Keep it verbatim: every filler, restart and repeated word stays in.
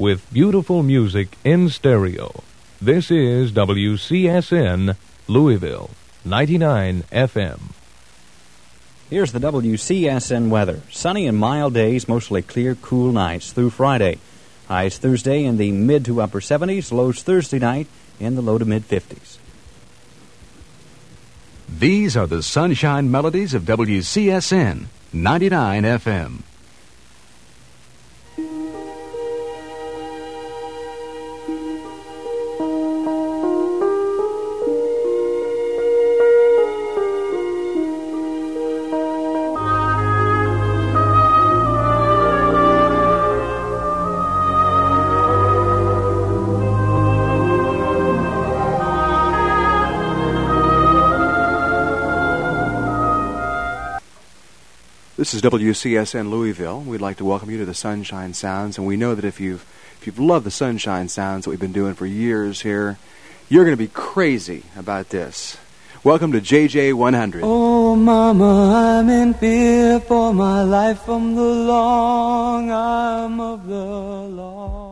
with beautiful music in stereo. This is W C S N, Louisville, ninety-nine F M. Here's the W C S N weather. Sunny and mild days, mostly clear, cool nights through Friday. Highs Thursday in the mid to upper seventies, lows Thursday night in the low to mid fifties. These are the sunshine melodies of W C S N, ninety-nine F M. This is W C S N Louisville. We'd like to welcome you to the Sunshine Sounds, and we know that if you've if you've loved the Sunshine Sounds that we've been doing for years here, you're going to be crazy about this. Welcome to J J one hundred. Oh, Mama, I'm in fear for my life from the long arm of the law.